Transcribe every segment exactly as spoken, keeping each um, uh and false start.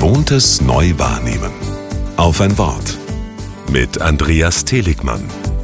Gewohntes neu wahrnehmen. Auf ein Wort. Mit Andreas Teligmann.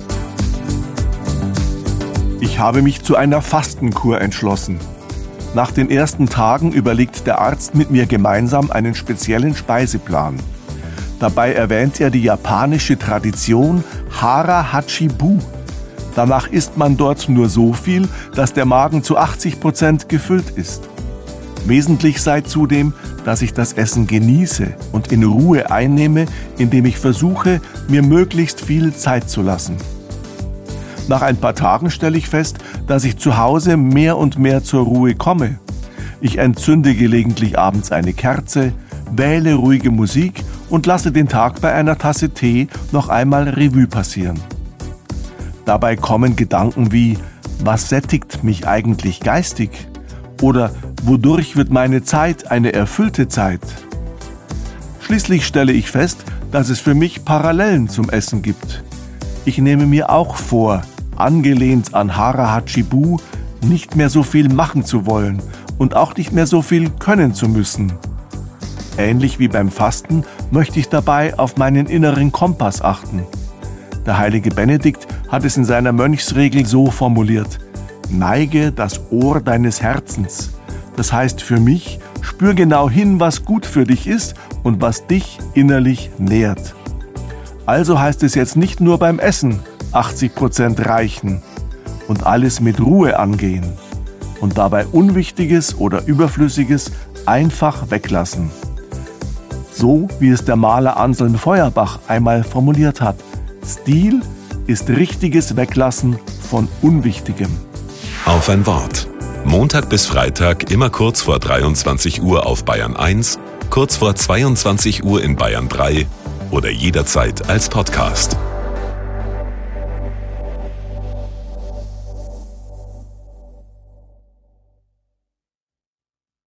Ich habe mich zu einer Fastenkur entschlossen. Nach den ersten Tagen überlegt der Arzt mit mir gemeinsam einen speziellen Speiseplan. Dabei erwähnt er die japanische Tradition Hara Hachi Bu. Danach isst man dort nur so viel, dass der Magen zu achtzig Prozent gefüllt ist. Wesentlich sei zudem, dass ich das Essen genieße und in Ruhe einnehme, indem ich versuche, mir möglichst viel Zeit zu lassen. Nach ein paar Tagen stelle ich fest, dass ich zu Hause mehr und mehr zur Ruhe komme. Ich entzünde gelegentlich abends eine Kerze, wähle ruhige Musik und lasse den Tag bei einer Tasse Tee noch einmal Revue passieren. Dabei kommen Gedanken wie: Was sättigt mich eigentlich geistig? Oder wodurch wird meine Zeit eine erfüllte Zeit? Schließlich stelle ich fest, dass es für mich Parallelen zum Essen gibt. Ich nehme mir auch vor, angelehnt an Hara Hachi Bu, nicht mehr so viel machen zu wollen und auch nicht mehr so viel können zu müssen. Ähnlich wie beim Fasten möchte ich dabei auf meinen inneren Kompass achten. Der heilige Benedikt hat es in seiner Mönchsregel so formuliert: Neige das Ohr deines Herzens. Das heißt für mich, spür genau hin, was gut für dich ist und was dich innerlich nährt. Also heißt es jetzt nicht nur beim Essen achtzig Prozent reichen und alles mit Ruhe angehen und dabei Unwichtiges oder Überflüssiges einfach weglassen. So wie es der Maler Anselm Feuerbach einmal formuliert hat: Stil ist richtiges Weglassen von Unwichtigem. Auf ein Wort. Montag bis Freitag immer kurz vor dreiundzwanzig Uhr auf Bayern eins, kurz vor zweiundzwanzig Uhr in Bayern drei oder jederzeit als Podcast.